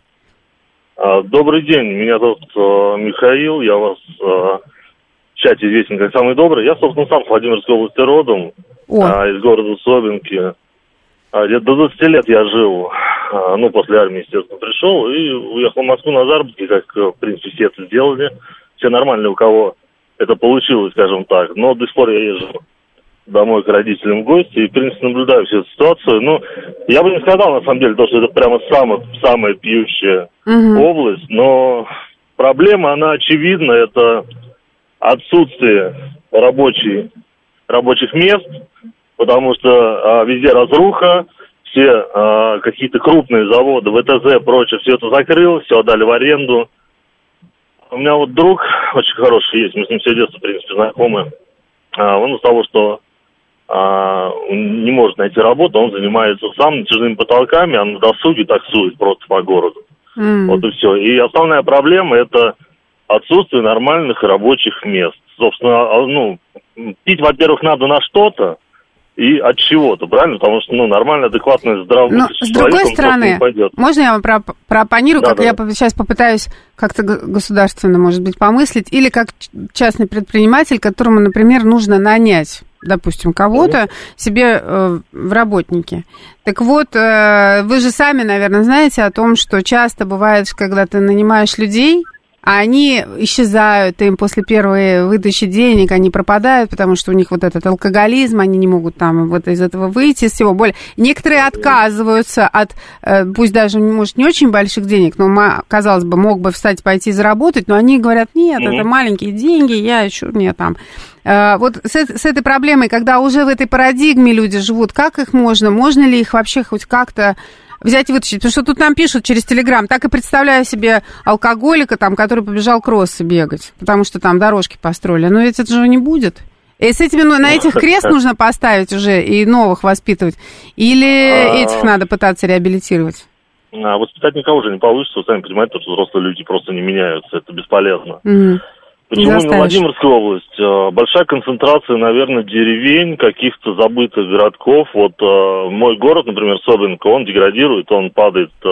Добрый день, меня зовут э, Михаил, я вас э, в чате известен как самый добрый. Я, собственно, сам с Владимирской области родом, э, из города Собинки. Э, до двадцати лет я жил, э, ну, после армии, естественно, пришел и уехал в Москву на заработки, как, в принципе, все это сделали. Все нормально, у кого это получилось, скажем так. Но до сих пор я езжу домой к родителям в гости и, в принципе, наблюдаю всю эту ситуацию. Ну, я бы не сказал, на самом деле, то, что это прямо самая, самая пьющая uh-huh. область, но проблема, она очевидна, это отсутствие рабочей, рабочих мест, потому что а, везде разруха, все а, какие-то крупные заводы, ВТЗ, прочее, все это закрылось, все отдали в аренду. У меня вот друг очень хороший есть, мы с ним все детство, в принципе, знакомы. А, он из того, что а, не может найти работу, он занимается сам натяжными потолками, а на досуге таксует просто по городу. Mm. Вот и все. И основная проблема – это отсутствие нормальных рабочих мест. Собственно, ну, пить, во-первых, надо на что-то и от чего-то, правильно? Потому что, ну, нормально, адекватное, здравое с другой стороны, можно я вам про, проопонирую, да, как да. я сейчас попытаюсь как-то государственно, может быть, помыслить, или как частный предприниматель, которому, например, нужно нанять, допустим, кого-то mm-hmm. себе э, в работники. Так вот, э, вы же сами, наверное, знаете о том, что часто бывает, когда ты нанимаешь людей, а они исчезают, им после первой выдачи денег они пропадают, потому что у них вот этот алкоголизм, они не могут там вот из этого выйти, из всего более. Некоторые отказываются от, пусть даже, может, не очень больших денег, но, казалось бы, мог бы встать, пойти заработать, но они говорят, нет, mm-hmm. это маленькие деньги, я еще, мне там... Вот с, с этой проблемой, когда уже в этой парадигме люди живут, как их можно, можно ли их вообще хоть как-то взять и вытащить? Потому что тут нам пишут через Телеграм, так и представляю себе алкоголика, там, который побежал кроссы бегать, потому что там дорожки построили. Но ведь это же не будет. И с этими, ну, на этих крест нужно поставить уже и новых воспитывать? Или этих надо пытаться реабилитировать? А воспитать никого уже не получится, вы сами понимаете, что взрослые люди просто не меняются, это бесполезно. Mm-hmm. Почему не Владимирская область? Большая концентрация, наверное, деревень, каких-то забытых городков. Вот э, мой город, например, Собинка, он деградирует, он падает э,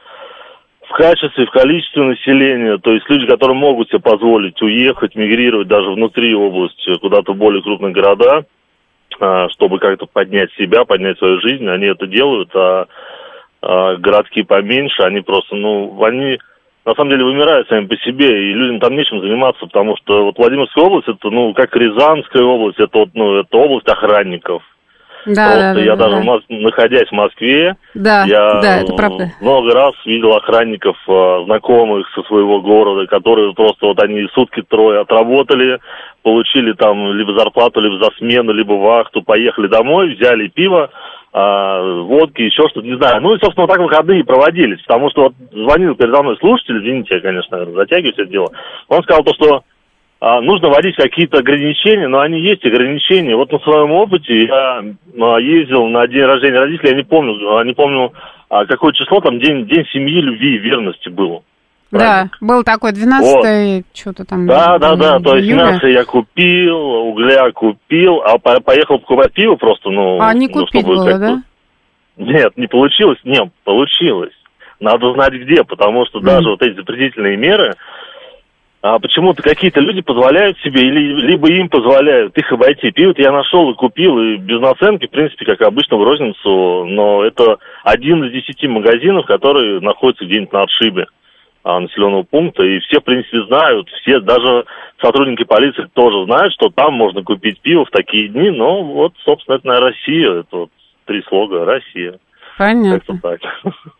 в качестве, в количестве населения. То есть люди, которые могут себе позволить уехать, мигрировать даже внутри области, куда-то в более крупные города, э, чтобы как-то поднять себя, поднять свою жизнь, они это делают, а э, городки поменьше, они просто, ну, они... на самом деле вымирают сами по себе, и людям там нечем заниматься, потому что вот Владимирская область, это, ну, как Рязанская область, это вот, ну, это область охранников. Да, Просто да, я да, даже, да. Мос- находясь в Москве, да, я да, это правда. много раз видел охранников, знакомых со своего города, которые просто вот они сутки трое отработали, получили там либо зарплату, либо за смену, либо вахту, поехали домой, взяли пиво, А, водки, еще что-то, не знаю. Ну и, собственно, вот так выходные проводились, потому что вот звонил передо мной слушатель, извините, я, конечно, наверное, затягиваю все это дело. Он сказал то, что а, нужно вводить какие-то ограничения, но они есть ограничения. Вот на своем опыте я а, ездил на день рождения родителей, я не помню, не помню, а, какое число там, день, день семьи, любви и верности был. Да, был такой двенадцатое, вот. Что-то там. Да, да, да, то есть мясо я купил, угля купил, а по- поехал покупать пиво просто, ну... А не ну, купить чтобы было, да? Нет, не получилось, нет, получилось. Надо знать где, потому что mm. даже вот эти запретительные меры, а почему-то какие-то люди позволяют себе, или, либо им позволяют их обойти. Пиво-то я нашел и купил, и без наценки, в принципе, как обычно в розницу, но это один из десяти магазинов, которые находятся где-нибудь на отшибе населенного пункта, и все, в принципе, знают, все, даже сотрудники полиции тоже знают, что там можно купить пиво в такие дни, но вот, собственно, это, наверное, Россия, это вот три слога, Россия. Понятно. Так.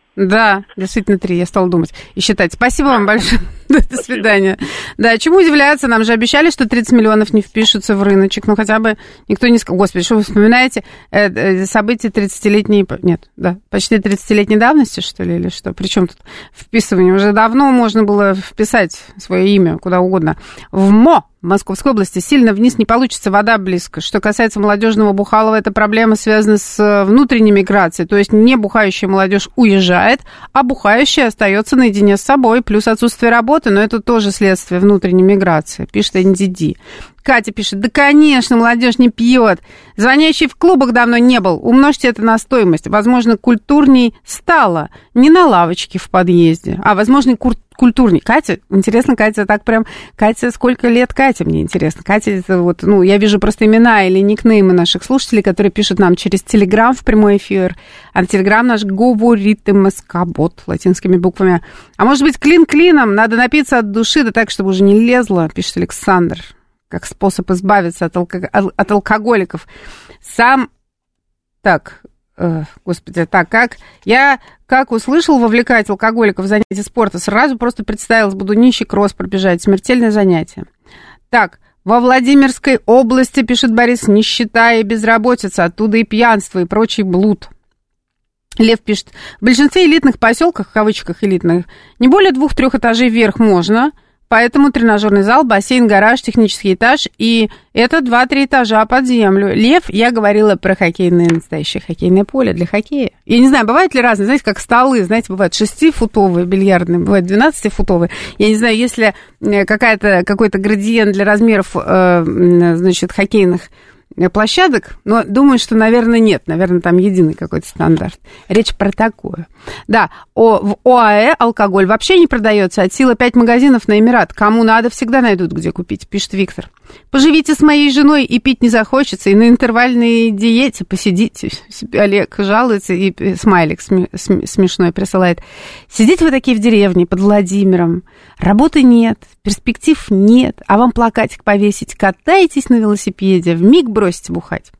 Да, действительно три, я стала думать и считать. Спасибо вам большое. До свидания. Да, чему удивляться? Нам же обещали, что тридцать миллионов не впишутся в рыночек. Ну, хотя бы никто не сказал. Господи, что вы вспоминаете? События тридцатилетней... Нет, да, почти тридцатилетней давности, что ли, или что? Причем тут вписывание? Уже давно можно было вписать свое имя куда угодно. В МО в Московской области сильно вниз не получится, вода близко. Что касается молодежного бухалова, эта проблема связана с внутренней миграцией. То есть не бухающая молодежь уезжает, а бухающая остается наедине с собой. Плюс отсутствие работы, но это тоже следствие внутренней миграции, пишет эн ди ди. Катя пишет, да, конечно, молодежь не пьет. Звонящий в клубах давно не был. Умножьте это на стоимость. Возможно, культурней стало. Не на лавочке в подъезде, а, возможно, кур- культурней. Катя, интересно, Катя, так прям... Катя, сколько лет Катя, мне интересно. Катя, это вот, ну, я вижу просто имена или никнеймы наших слушателей, которые пишут нам через Телеграм в прямой эфир. А Телеграм наш говорит МСК-бот латинскими буквами. А может быть, клин клином? Надо напиться от души, да так, чтобы уже не лезло, пишет Александр. Как способ избавиться от, алко... от алкоголиков. Сам... Так, э, господи, так, как... Я, как услышал вовлекать алкоголиков в занятия спорта, сразу просто представилась, буду нищий кросс пробежать. Смертельное занятие. Так, во Владимирской области, пишет Борис, нищета и безработица, оттуда и пьянство, и прочий блуд. Лев пишет, в большинстве элитных поселках, в кавычках элитных, не более двух-трех этажей вверх можно... Поэтому тренажерный зал, бассейн, гараж, технический этаж, и это два-три этажа под землю. Лев, я говорила про хоккейное, настоящее хоккейное поле для хоккея. Я не знаю, бывают ли разные, знаете, как столы, знаете, бывают шестифутовые бильярдные, бывают двенадцатифутовые. Я не знаю, если какая-то, какой-то градиент для размеров, значит, хоккейных площадок, но думаю, что, наверное, нет. Наверное, там единый какой-то стандарт. Речь про такое. Да, о, в ОАЭ алкоголь вообще не продается. От силы пять магазинов на Эмират. Кому надо, всегда найдут, где купить, пишет Виктор. Поживите с моей женой, и пить не захочется, и на интервальной диете посидите. Олег жалуется, и смайлик смешной присылает. Сидите вы такие в деревне под Владимиром. Работы нет, перспектив нет, а вам плакатик повесить. Катаетесь на велосипеде, вмиг бросите бухать.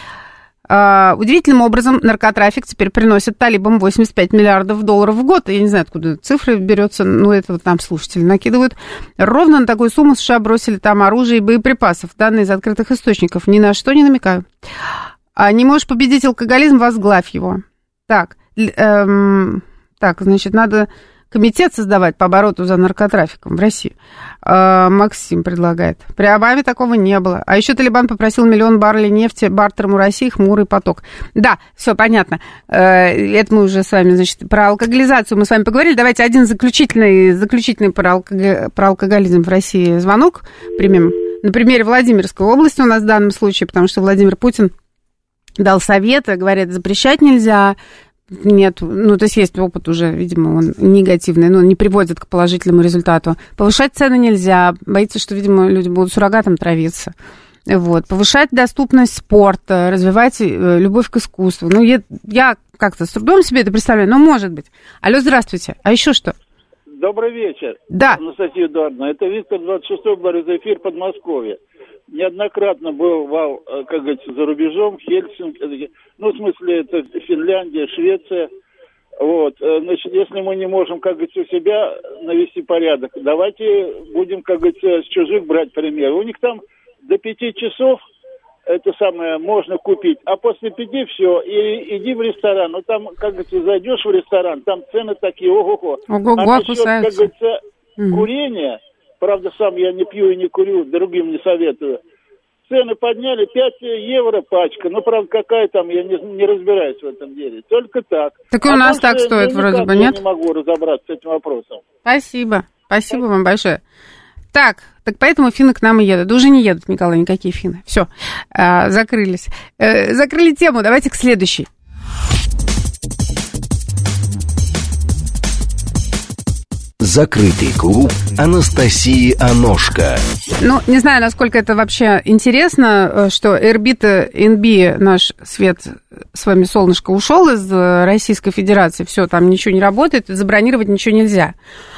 Uh, удивительным образом наркотрафик теперь приносит талибам восемьдесят пять миллиардов долларов в год. Я не знаю, откуда цифры берется, но это вот там слушатели накидывают. Ровно на такую сумму США бросили там оружие и боеприпасов. Данные из открытых источников. Ни на что не намекаю. А не можешь победить алкоголизм, возглавь его. Так, эм, так, значит, надо комитет создавать по обороту за наркотрафиком в России. Э, Максим предлагает. При Обаме такого не было. А еще Талибан попросил миллион баррелей нефти бартером у России, хмурый поток. Да, все понятно. Э, это мы уже с вами, значит, про алкоголизацию мы с вами поговорили. Давайте один заключительный, заключительный про, алког... про алкоголизм в России звонок примем. На примере Владимирской области у нас в данном случае, потому что Владимир Путин дал советы, говорят, запрещать нельзя. Нет, ну, то есть есть опыт уже, видимо, он негативный, но не приводит к положительному результату. Повышать цены нельзя, боится, что, видимо, люди будут суррогатом травиться. Вот. Повышать доступность спорта, развивать любовь к искусству. Ну, я, я как-то с трудом себе это представляю, но может быть. Алло, здравствуйте. А еще что? Добрый вечер. Да. Анастасия Эдуардовна. Это Виктор, двадцать шестой, говорю, за эфир Подмосковья. Неоднократно бывал, как говорится, за рубежом, Хельсинки, ну, в смысле, это Финляндия, Швеция. Вот, значит, если мы не можем, как говорится, у себя навести порядок, давайте будем, как говорится, с чужих брать пример. У них там до пяти часов это самое можно купить, а после пяти все, и иди в ресторан. Ну, там, как говорится, зайдешь в ресторан, там цены такие, ого-го. Ого-го, а насчет, кусаются. как говорится, mm. курения... Правда, сам я не пью и не курю, другим не советую. Цены подняли, пять евро пачка. Ну, правда, какая там, я не, не разбираюсь в этом деле. Только так. Так и у а нас так стоит вроде бы, нет? Я не могу разобраться с этим вопросом. Спасибо. Спасибо вам большое. Так, так поэтому финны к нам и едут. Да уже не едут, Николай, никакие финны. Все, а, закрылись. Э, закрыли тему, давайте к следующей. Закрытый клуб Анастасии Аношко. Ну, не знаю, насколько это вообще интересно, что Эрбита эн би, наш Свет, с вами солнышко, ушел из Российской Федерации. Все, там ничего не работает, забронировать ничего нельзя.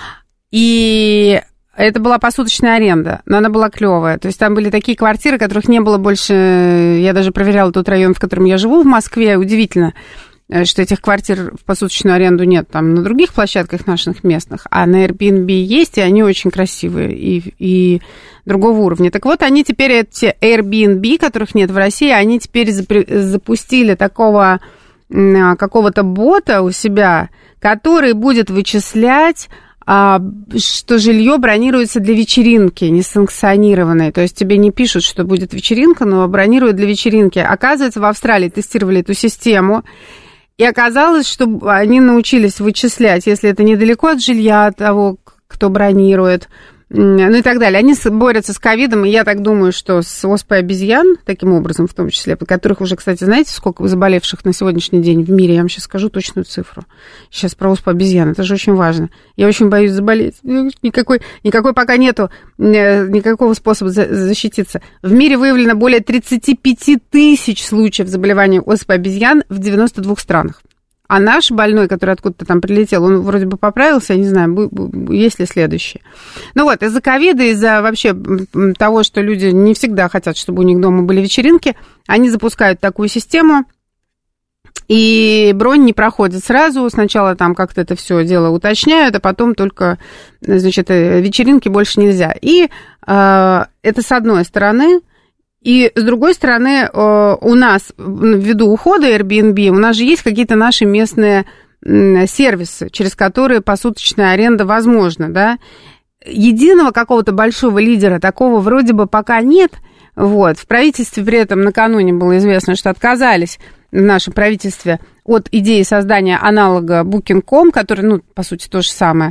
И это была посуточная аренда, но она была клевая. То есть там были такие квартиры, которых не было больше... Я даже проверяла тот район, в котором я живу, в Москве, удивительно. что этих квартир в посуточную аренду нет там на других площадках наших местных, а на Airbnb есть, и они очень красивые и, и другого уровня. Так вот, они теперь, эти Airbnb, которых нет в России, они теперь запустили такого какого-то бота у себя, который будет вычислять, что жилье бронируется для вечеринки, несанкционированной. То есть тебе не пишут, что будет вечеринка, но бронируют для вечеринки. Оказывается, в Австралии тестировали эту систему, и оказалось, что они научились вычислять, если это недалеко от жилья того, кто бронирует, ну и так далее. Они борются с ковидом, и я так думаю, что с оспой обезьян, таким образом в том числе, по которых уже, кстати, знаете, сколько заболевших на сегодняшний день в мире? Я вам сейчас скажу точную цифру. Сейчас про оспу обезьян, это же очень важно. Я очень боюсь заболеть. Никакой, никакой пока нету никакого способа защититься. В мире выявлено более тридцать пять тысяч случаев заболевания оспой обезьян в девяноста двух странах. А наш больной, который откуда-то там прилетел, он вроде бы поправился, я не знаю, есть ли следующий. Ну вот, из-за ковида, из-за вообще того, что люди не всегда хотят, чтобы у них дома были вечеринки, они запускают такую систему, и бронь не проходит сразу. Сначала там как-то это все дело уточняют, а потом только, значит, вечеринки больше нельзя. И э, это с одной стороны. И, с другой стороны, у нас, ввиду ухода Airbnb, у нас же есть какие-то наши местные сервисы, через которые посуточная аренда возможна, да. Единого какого-то большого лидера такого вроде бы пока нет. Вот. В правительстве при этом накануне было известно, что отказались в нашем правительстве от идеи создания аналога букинг точка ком, который, ну, по сути, то же самое.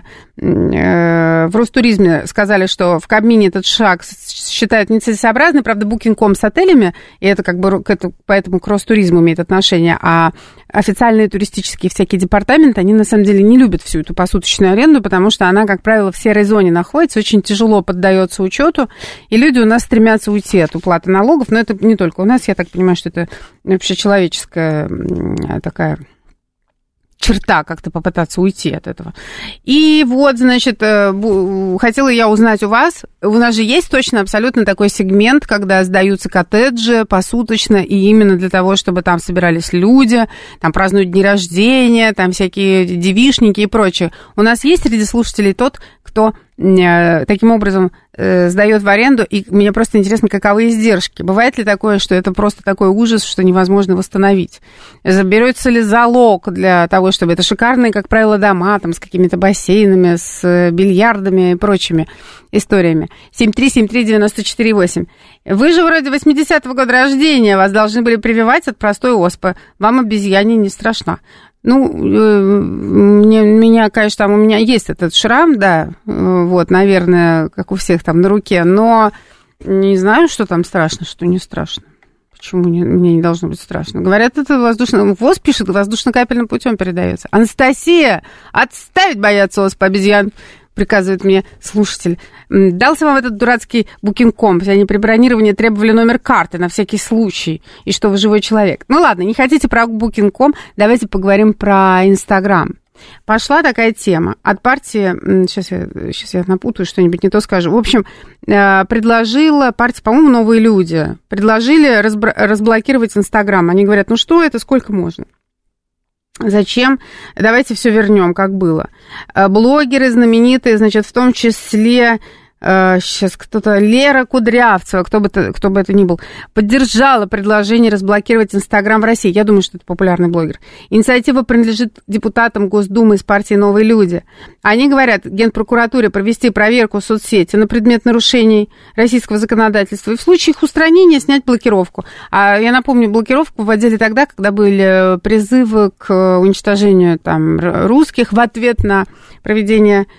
В Ростуризме сказали, что в Кабмине этот шаг считают нецелесообразным. Правда, букинг точка ком с отелями, и это как бы к этому, поэтому к Ростуризму имеет отношение, а официальные туристические всякие департаменты, они на самом деле не любят всю эту посуточную аренду, потому что она, как правило, в серой зоне находится, очень тяжело поддается учету, и люди у нас стремятся уйти от уплаты налогов, но это не только у нас, я так понимаю, что это вообще человеческая такая черта, как-то попытаться уйти от этого. И вот, значит, хотела я узнать у вас, у нас же есть точно абсолютно такой сегмент, когда сдаются коттеджи посуточно, и именно для того, чтобы там собирались люди, там празднуют дни рождения, там всякие девичники и прочее. У нас есть среди слушателей тот, кто таким образом сдает в аренду, и мне просто интересно, каковы издержки. Бывает ли такое, что это просто такой ужас, что невозможно восстановить? Заберется ли залог для того, чтобы это шикарные, как правило, дома, там, с какими-то бассейнами, с бильярдами и прочими историями? семь три семь три девять четыре восемь. Вы же вроде восьмидесятого года рождения, вас должны были прививать от простой оспы. Вам обезьяне не страшна. Ну, мне, меня, конечно, там у меня есть этот шрам, да, вот, наверное, как у всех там на руке, но не знаю, что там страшно, что не страшно. Почему не, мне не должно быть страшно? Говорят, это воздушно... ВОЗ пишет, воздушно-капельным путем передается. Анастасия, отставить бояться оспы обезьян, приказывает мне слушатель. Дался вам этот дурацкий букинг точка ком. Они при бронировании требовали номер карты на всякий случай, и что вы живой человек. Ну ладно, не хотите про букинг точка ком, давайте поговорим про Инстаграм. Пошла такая тема от партии, сейчас я, сейчас я напутаю, что-нибудь не то скажу. В общем, предложила партия, по-моему, «Новые люди», предложили разбро- разблокировать Инстаграм. Они говорят, ну что это, сколько можно? Зачем? Давайте все вернем, как было. Блогеры знаменитые, значит, в том числе... Сейчас кто-то, Лера Кудрявцева, кто бы, это, кто бы это ни был, поддержала предложение разблокировать Инстаграм в России. Я думаю, что это популярный блогер. Инициатива принадлежит депутатам Госдумы из партии «Новые люди». Они говорят Генпрокуратуре провести проверку соцсети на предмет нарушений российского законодательства и в случае их устранения снять блокировку. А я напомню, блокировку вводили тогда, когда были призывы к уничтожению там, русских в ответ на проведение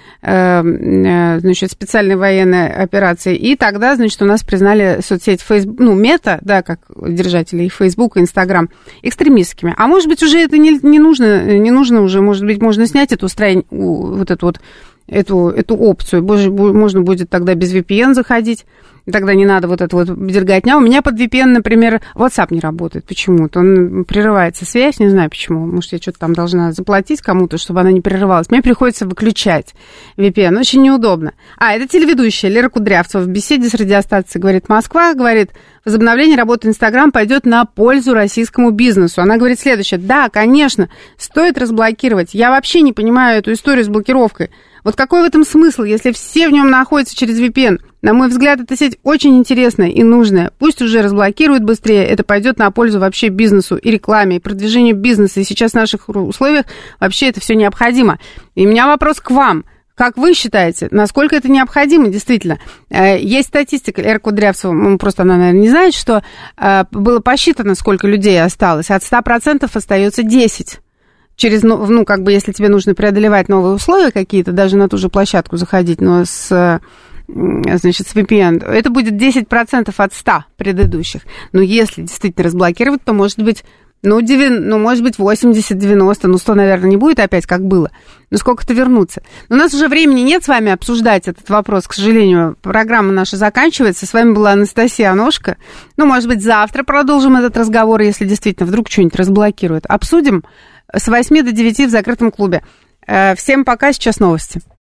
э, значит, специальной военной операции. И тогда, значит, у нас признали соцсеть Facebook, ну, Мета, да, как держатели Facebook и Instagram, экстремистскими. А может быть, уже это не, не нужно, не нужно уже, может быть, можно снять эту страницу, вот эту вот эту, эту опцию. Боже, можно будет тогда без ви пи эн заходить. Тогда не надо вот это вот дерготня. У меня под ви пи эн, например, WhatsApp не работает почему-то. Он прерывается связь, не знаю почему. Может, я что-то там должна заплатить кому-то, чтобы она не прерывалась. Мне приходится выключать ви пи эн. Очень неудобно. А, это телеведущая Лера Кудрявцева в беседе с радиостанцией «Говорит Москва». Говорит, возобновление работы Инстаграм пойдет на пользу российскому бизнесу. Она говорит следующее. Да, конечно, стоит разблокировать. Я вообще не понимаю эту историю с блокировкой. Вот какой в этом смысл, если все в нем находятся через ви пи эн? На мой взгляд, эта сеть очень интересная и нужная. Пусть уже разблокируют быстрее, это пойдет на пользу вообще бизнесу и рекламе, и продвижению бизнеса. И сейчас в наших условиях вообще это все необходимо. И у меня вопрос к вам. Как вы считаете, насколько это необходимо действительно? Есть статистика, Лера Кудрявцева, ну, просто она, наверное, не знает, что было посчитано, сколько людей осталось. От ста процентов остается десять процентов. Через, ну, как бы, если тебе нужно преодолевать новые условия какие-то, даже на ту же площадку заходить, но с, значит, с ви пи эн, это будет десять процентов от ста предыдущих. Но если действительно разблокировать, то, может быть, ну, девяносто, ну может быть, восемьдесят-девяносто, ну, сто, наверное, не будет опять, как было. Но сколько-то вернуться. Но у нас уже времени нет с вами обсуждать этот вопрос, к сожалению. Программа наша заканчивается. С вами была Анастасия Аношко. Ну, может быть, завтра продолжим этот разговор, если действительно вдруг что-нибудь разблокируют. Обсудим с восьми до девяти в закрытом клубе. Всем пока, сейчас новости.